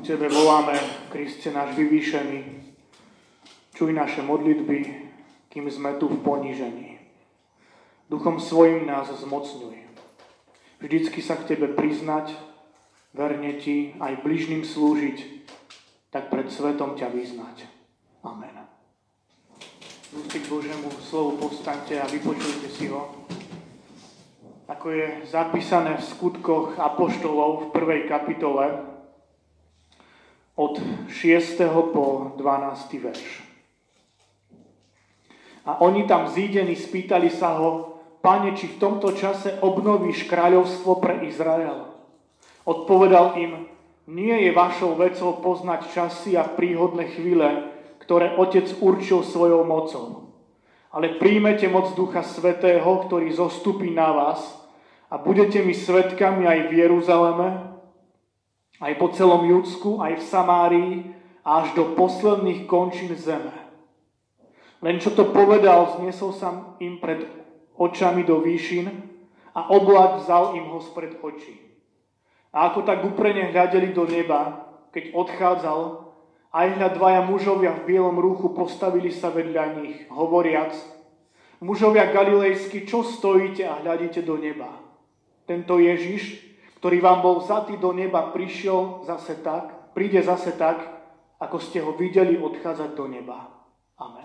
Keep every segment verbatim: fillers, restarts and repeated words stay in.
Ku Tebe voláme, Kriste náš vyvýšený. Čuj naše modlitby, kým sme tu v ponížení. Duchom svojím nás zmocňuj. Vždycky sa k Tebe priznať, verne Ti aj bližným slúžiť, tak pred svetom ťa vyznať. Amen. Úcty k Božiemu slovu povstaňte a vypočujte si ho. Ako je zapísané v skutkoch apoštolov v prvej kapitole od šiesteho po dvanásty verš. A oni tam zídení spýtali sa ho: Pane, či v tomto čase obnovíš kráľovstvo pre Izrael? Odpovedal im: Nie je vašou vecou poznať časy a príhodné chvíle, ktoré Otec určil svojou mocou. Ale príjmete moc Ducha Svätého, ktorý zostupí na vás, a budete mi svedkami aj v Jeruzaleme, aj po celom Judsku, aj v Samárii, až do posledných končín zeme. Len čo to povedal, zniesol sa im pred očami do výšin a oblak vzal im ho spred očí. A ako tak uprene hľadeli do neba, keď odchádzal, aj hľa dvaja mužovia v bielom rúchu postavili sa vedľa nich, hovoriac: Mužovia galilejskí, čo stojíte a hľadíte do neba? Tento Ježiš, ktorý vám bol vzatý do neba, prišiel zase tak, príde zase tak, ako ste ho videli odchádzať do neba. Amen.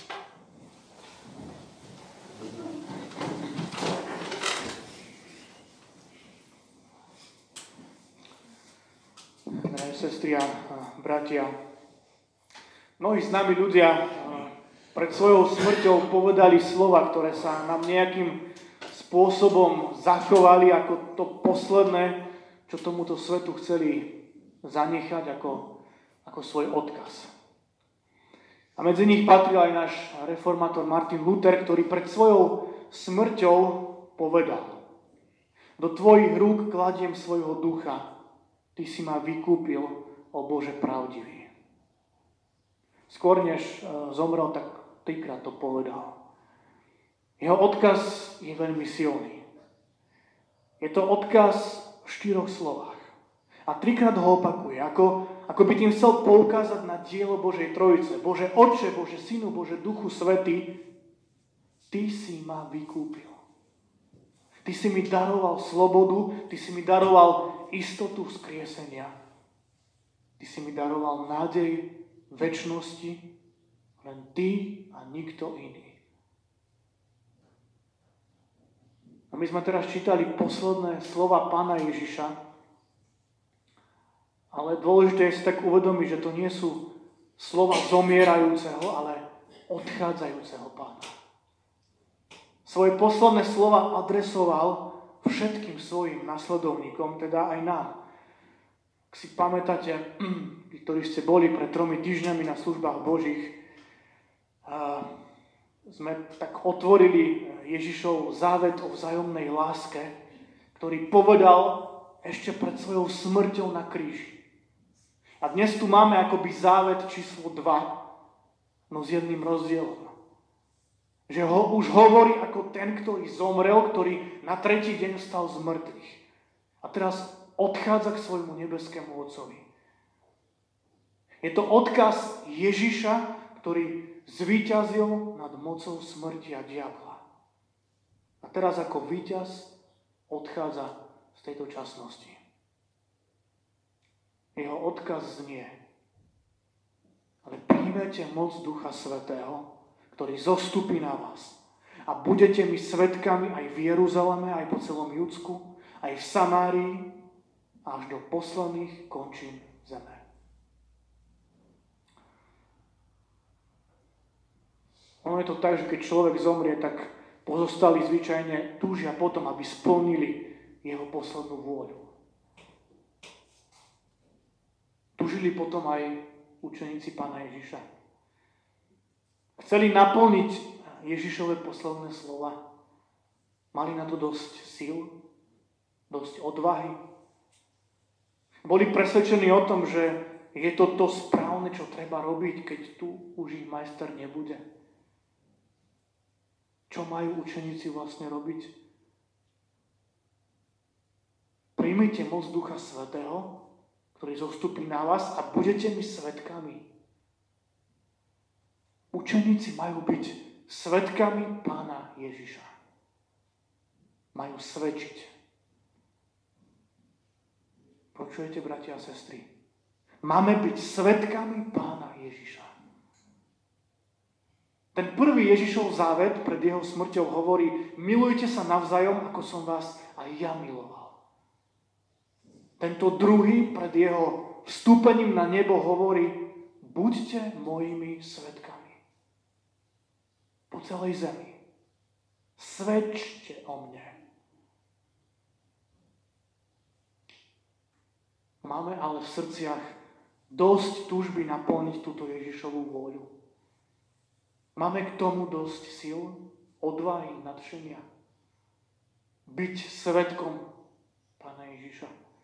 Drahé sestry a bratia, mnohí známi ľudia pred svojou smrťou povedali slova, ktoré sa nám nejakým spôsobom zachovali ako to posledné, čo tomuto svetu chceli zanechať ako, ako svoj odkaz. A medzi nich patril aj náš reformátor Martin Luther, ktorý pred svojou smrťou povedal: Do tvojich rúk kladiem svojho ducha, ty si ma vykúpil, o Bože pravdivý. Skôr než zomrel, tak trikrát to povedal. Jeho odkaz je veľmi silný. Je to odkaz v štyroch slovách. A trikrát ho opakuje, ako, ako by tým chcel poukázať na dielo Božej Trojice. Bože Otče, Bože Synu, Bože Duchu Svätý, ty si ma vykúpil. Ty si mi daroval slobodu, ty si mi daroval istotu vzkriesenia. Ty si mi daroval nádej večnosti, len ty a nikto iný. A my sme teraz čítali posledné slova Pána Ježiša, ale dôležité je si tak uvedomiť, že to nie sú slova zomierajúceho, ale odchádzajúceho Pána. Svoje posledné slova adresoval všetkým svojim nasledovníkom, teda aj nám. Ak si pamätáte, ktorí ste boli pred tromi týždňami na službách Božích, sme tak otvorili Ježišov závet o vzájomnej láske, ktorý povedal ešte pred svojou smrťou na kríži. A dnes tu máme akoby závet číslo dva, no s jedným rozdielom. Že ho už hovorí ako ten, ktorý zomrel, ktorý na tretí deň vstal z mŕtvych. A teraz odchádza k svojmu nebeskému Otcovi. Je to odkaz Ježiša, ktorý zvíťazil nad mocou smrti a diabla. A teraz ako víťaz odchádza z tejto časnosti. Jeho odkaz znie: Ale príjmete moc Ducha Svätého, ktorý zostupí na vás. A budete mi svedkami aj v Jeruzaleme, aj po celom Judsku, aj v Samárii, až do posledných končín zeme. Ono je to tak, že keď človek zomrie, tak pozostali zvyčajne túžia potom, aby splnili jeho poslednú vôľu. Túžili potom aj učeníci Pána Ježiša. Chceli naplniť Ježišove posledné slova. Mali na to dosť síl, dosť odvahy. Boli presvedčení o tom, že je to to správne, čo treba robiť, keď tu už ich majster nebude. Čo majú učeníci vlastne robiť? Príjmite moc Ducha Svätého, ktorý zostupí na vás a budete mi svedkami. Učeníci majú byť svedkami Pána Ježiša. Majú svedčiť. Počujete, bratia a sestry? Máme byť svedkami Pána Ježiša. Ten prvý Ježišov závet pred jeho smrťou hovorí: milujte sa navzájom, ako som vás aj ja miloval. Tento druhý pred jeho vstúpením na nebo hovorí: buďte mojimi svedkami. Po celej zemi. Svedčte o mne. Máme ale v srdciach dosť túžby naplniť túto Ježišovú vôľu. Máme k tomu dosť síl, odvahy, nadšenia. Byť svedkom Pána Ježiša.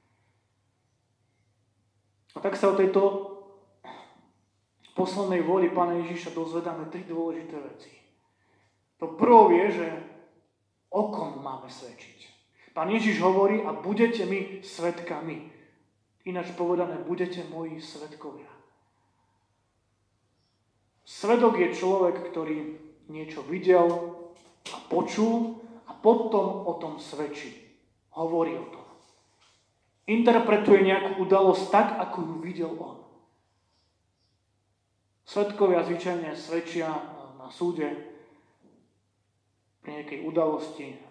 A tak sa o tejto poslednej vôli Pána Ježiša dozvedáme tri dôležité veci. To prvo je, že o kom máme svedčiť. Pán Ježiš hovorí: a budete mi svedkami. Ináč povedané, budete moji svedkovia. Svedok je človek, ktorý niečo videl a počul a potom o tom svedčí. Hovorí o tom. Interpretuje nejakú udalosť tak, ako ju videl on. Svedkovia zvyčajne svedčia na súde pri nejakej udalosti.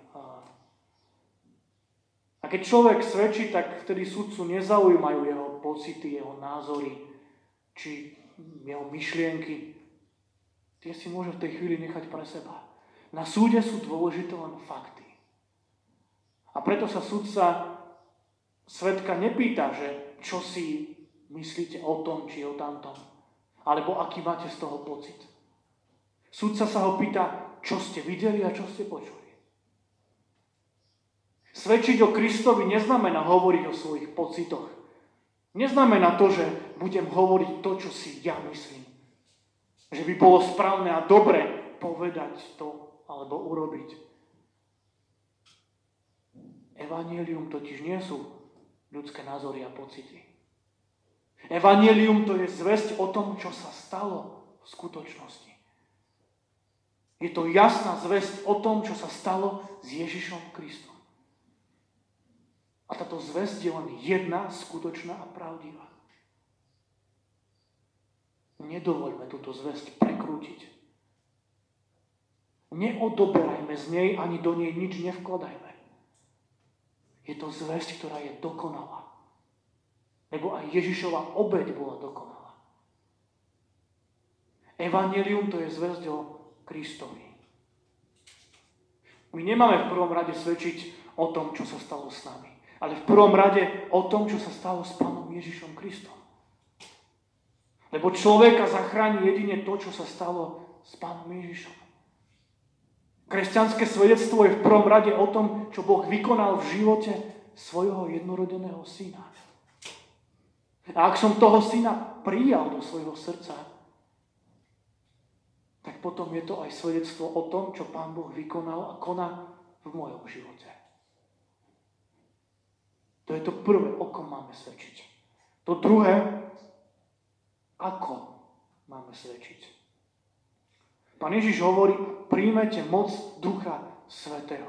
A keď človek svedčí, tak vtedy sudcu nezaujímajú jeho pocity, jeho názory, či jeho myšlienky. Tie si môže v tej chvíli nechať pre seba. Na súde sú dôležité len fakty. A preto sa sudca svedka nepýta, že čo si myslíte o tom, či o tamtom, alebo aký máte z toho pocit. Sudca sa ho pýta, čo ste videli a čo ste počuli. Svedčiť o Kristovi neznamená hovoriť o svojich pocitoch. Neznamená to, že budem hovoriť to, čo si ja myslím. Že by bolo správne a dobre povedať to alebo urobiť. Evanjelium totiž nie sú ľudské názory a pocity. Evanjelium to je zvesť o tom, čo sa stalo v skutočnosti. Je to jasná zvesť o tom, čo sa stalo s Ježišom Kristom. A táto zvesť je len jedna, skutočná a pravdivá. Nedovoľme túto zvesť prekrútiť. Neodoberajme z nej, ani do nej nič nevkladajme. Je to zvesť, ktorá je dokonalá. Lebo aj Ježišova obeť bola dokonalá. Evanjelium to je zvesť o Kristovi. My nemáme v prvom rade svedčiť o tom, čo sa stalo s nami. Ale v prvom rade o tom, čo sa stalo s Pánom Ježišom Kristom. Lebo človeka zachráni jedine to, čo sa stalo s Pánom Ježišom. Kresťanské svedectvo je v prvom rade o tom, čo Boh vykonal v živote svojho jednorodeného syna. A ak som toho syna prijal do svojho srdca, tak potom je to aj svedectvo o tom, čo Pán Boh vykonal a koná v mojom živote. To je to prvé, o kom máme svedčiť. To druhé, ako máme svedčiť. Pán Ježiš hovorí: príjmete moc Ducha Svätého.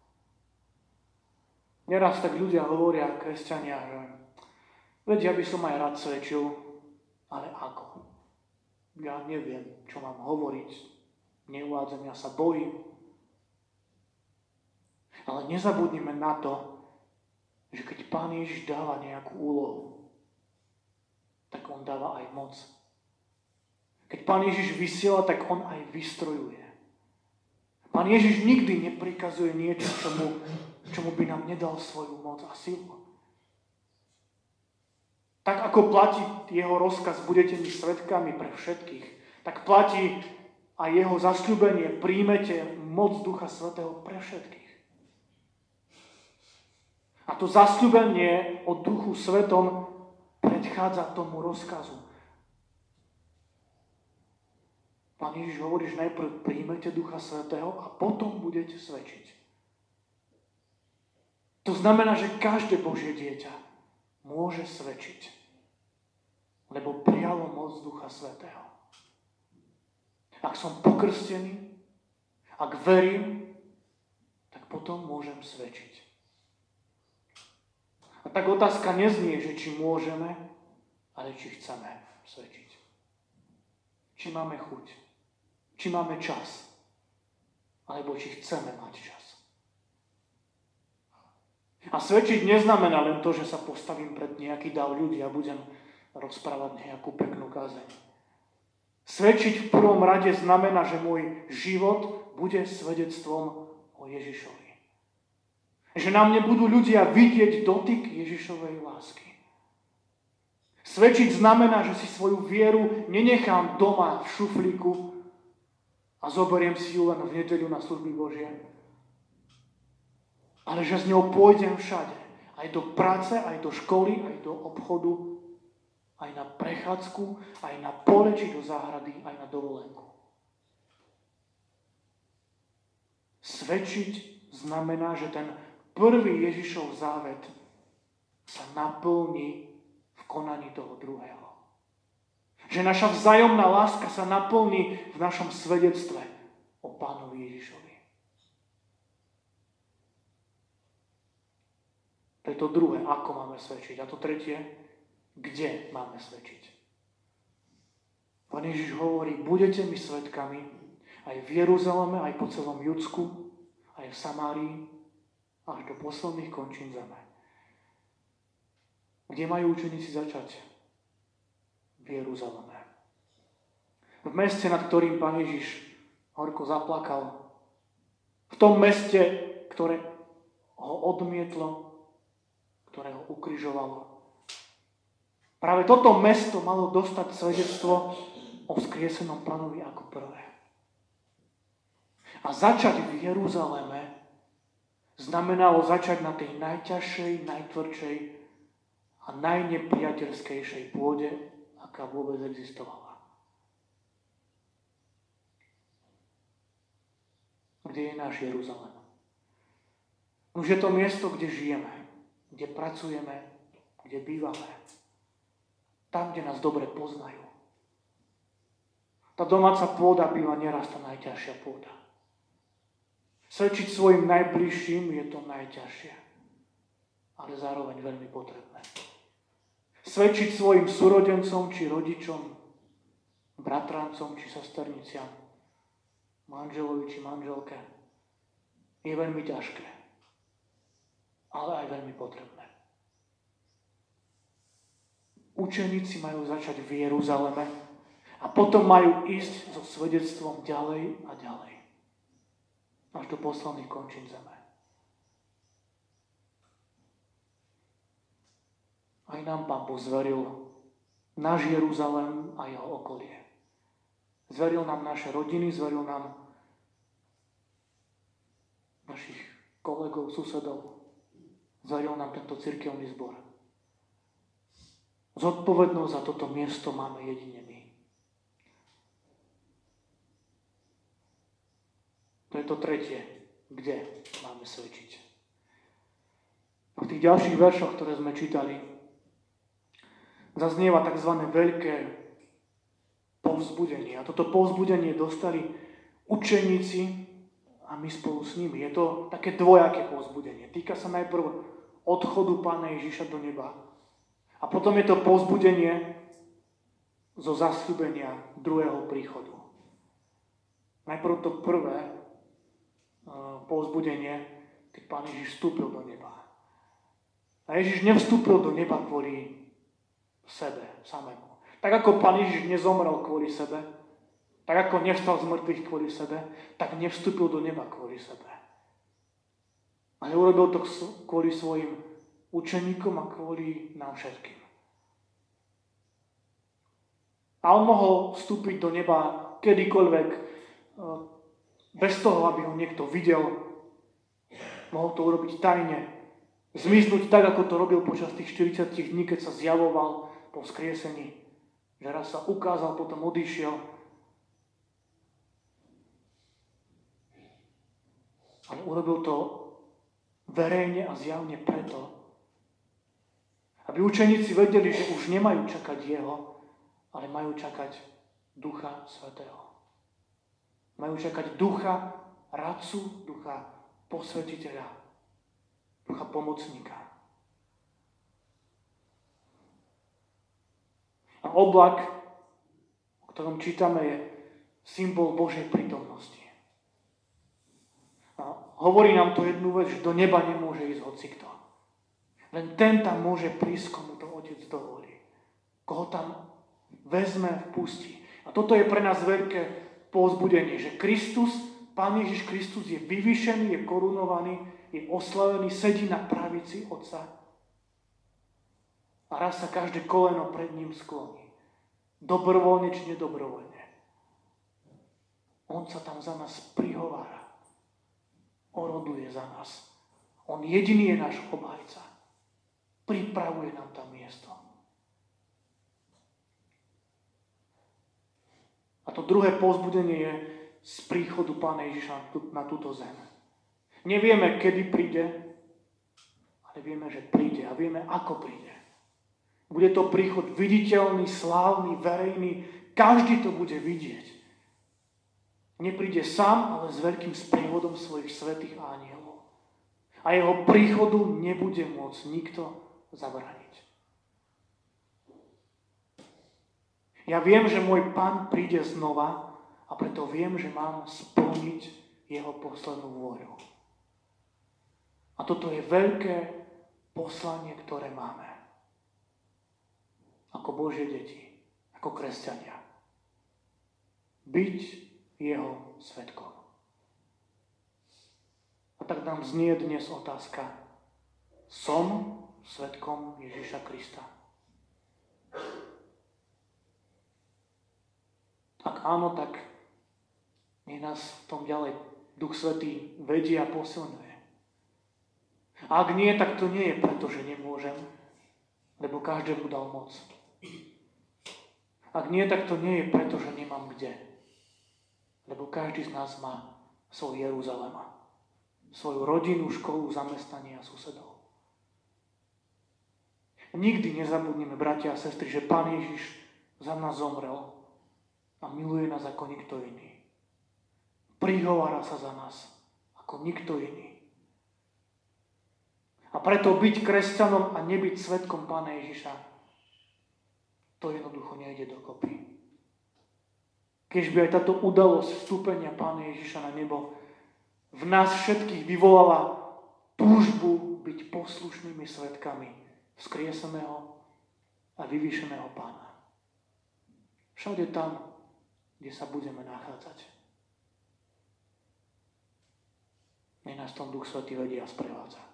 Neraz tak ľudia hovoria, kresťania, že veď ja by som aj rád svedčil, ale ako? Ja neviem, čo mám hovoriť. Neuvádzam, ja sa bojím. Ale nezabudnime na to, že keď Pán Ježiš dáva nejakú úlohu, tak on dáva aj moc. Keď Pán Ježiš vysiela, tak on aj vystrojuje. Pán Ježiš nikdy neprikazuje niečo, čomu, čomu by nám nedal svoju moc a silu. Tak ako platí jeho rozkaz, budete mi svedkami pre všetkých, tak platí aj jeho zasľúbenie, príjmete moc Ducha Svätého pre všetkých. A to zasľúbenie o Duchu Svätom predchádza tomu rozkazu. Pán Ježiš hovorí, že najprv príjmete Ducha Svätého a potom budete svedčiť. To znamená, že každé Božie dieťa môže svedčiť. lebo prijalo moc Ducha Svätého. Ak som pokrstený, ak verím, tak potom môžem svedčiť. A tak otázka neznie, že či môžeme, ale či chceme svedčiť. Či máme chuť, či máme čas, alebo či chceme mať čas. A svedčiť neznamená len to, že sa postavím pred nejaký dáv ľudí a budem rozprávať nejakú peknú kázeň. Svedčiť v prvom rade znamená, že môj život bude svedectvom o Ježišovi. Že na mne budú ľudia vidieť dotyk Ježišovej lásky. Svedčiť znamená, že si svoju vieru nenechám doma v šuflíku a zoberiem si ju len v nedeľu na služby Božie. Ale že s ňou pôjdem všade. Aj do práce, aj do školy, aj do obchodu, aj na prechádzku, aj na pole, či do záhrady, aj na dovolenku. Svedčiť znamená, že ten prvý Ježišov závet sa naplní v konaní toho druhého. Že naša vzájomná láska sa naplní v našom svedectve o Pánovi Ježišovi. To je to druhé, ako máme svedčiť. A to tretie, kde máme svedčiť. Pán Ježiš hovorí, budete mi svedkami aj v Jeruzaleme, aj po celom Judsku, aj v Samárii, až do posledných končín zeme. Kde majú učeníci začať? V Jeruzaleme. V meste, nad ktorým Pán Ježiš horko zaplakal. V tom meste, ktoré ho odmietlo, ktoré ho ukrižovalo. Práve toto mesto malo dostať svedectvo o vzkriesenom Pánovi ako prvé. A začať v Jeruzaleme znamenalo začať na tej najťažšej, najtvrdšej a najnepriateľskejšej pôde, aká vôbec existovala. Kde je náš Jeruzalém? Už je to miesto, kde žijeme, kde pracujeme, kde bývame. Tam, kde nás dobre poznajú. Tá domáca pôda býva neraz tá najťažšia pôda. Svedčiť svojim najbližším je to najťažšie, ale zároveň veľmi potrebné. Svedčiť svojim súrodencom či rodičom, bratrancom či sesterniciam, manželovi či manželke je veľmi ťažké, ale aj veľmi potrebné. Učeníci majú začať v Jeruzaleme a potom majú ísť so svedectvom ďalej a ďalej. Až do posledných končín zeme. Aj nám Pán Boh zveril náš Jeruzalém a jeho okolie. Zveril nám naše rodiny, zveril nám našich kolegov, susedov. Zveril nám tento cirkevný zbor. Zodpovednosť za toto miesto máme jedine my. To je to tretie, kde máme svedčiť. V tých ďalších veršoch, ktoré sme čítali, zaznieva tzv. Veľké povzbudenie. A toto povzbudenie dostali učeníci a my spolu s nimi. Je to také dvojaké povzbudenie. Týka sa najprv odchodu Pána Ježiša do neba. A potom je to povzbudenie zo zasľúbenia druhého príchodu. Najprv to prvé povzbudenie, keď Pán Ježiš vstúpil do neba. A Ježiš nevstúpil do neba kvôli sebe samému. Tak ako Pán Ježiš nezomrel kvôli sebe, tak ako nevstal z mŕtvych kvôli sebe, tak nevstúpil do neba kvôli sebe. Ale urobil to kvôli svojim učeníkom a kvôli nám všetkým. A on mohol vstúpiť do neba kedykoľvek, bez toho, aby ho niekto videl. Mohol to urobiť tajne. Zmiznúť tak, ako to robil počas tých štyridsať dní, keď sa zjavoval po vzkriesení. Že raz sa ukázal, potom odišiel. Ale urobil to verejne a zjavne preto, aby učeníci vedeli, že už nemajú čakať jeho, ale majú čakať Ducha Svätého. Majú čakať Ducha radcu, Ducha posvetiteľa, Ducha pomocníka. A oblak, o ktorom čítame, je symbol Božej prítomnosti. A hovorí nám to jednu vec, že do neba nemôže ísť hocikto. Len ten tam môže prísť, komu to Otec dovolí. Koho tam vezme, vpustí. A toto je pre nás veľké povzbudenie, že Kristus, Pán Ježiš Kristus je vyvýšený, je korunovaný, je oslavený, sedí na pravici Otca. A raz sa každé koleno pred ním skloní. Dobrovoľne či nedobrovoľne. On sa tam za nás prihovára. Oroduje za nás. On jediný je náš obhajca. Pripravuje nám tam miesto. A to druhé povzbudenie je z príchodu Pána Ježiša na túto zem. Nevieme, kedy príde, ale vieme, že príde a vieme, ako príde. Bude to príchod viditeľný, slávny, verejný. Každý to bude vidieť. Nepríde sám, ale s veľkým sprievodom svojich svätých ánjelov. A jeho príchodu nebude môcť nikto zabrániť. Ja viem, že môj Pán príde znova a preto viem, že mám splniť jeho poslednú vôľu. A toto je veľké poslanie, ktoré máme. Ako Božie deti, ako kresťania. Byť jeho svedkom. A tak nám znie dnes otázka. Som svedkom Ježiša Krista? Ak áno, tak nech nás v tom ďalej Duch Svätý vedie a posilňuje. A ak nie, tak to nie je preto, že nemôžem, lebo každému dal moc. Ak nie, tak to nie je preto, že nemám kde, lebo každý z nás má svoj Jeruzalema, svoju rodinu, školu, zamestnanie a susedov. Nikdy nezabudnime, bratia a sestry, že Pán Ježiš za nás zomrel a miluje nás ako nikto iný. Prihovára sa za nás ako nikto iný. A preto byť kresťanom a nebyť svedkom Pána Ježiša, to jednoducho nejde dokopy. Keď by aj táto udalosť vstúpenia Pána Ježiša na nebo v nás všetkých vyvolala túžbu byť poslušnými svedkami vzkrieseného a vyvýšeného Pána. Všade tam, kde sa budeme nachádzať. Nech nás tom Duch Svätý vedie a sprevádza.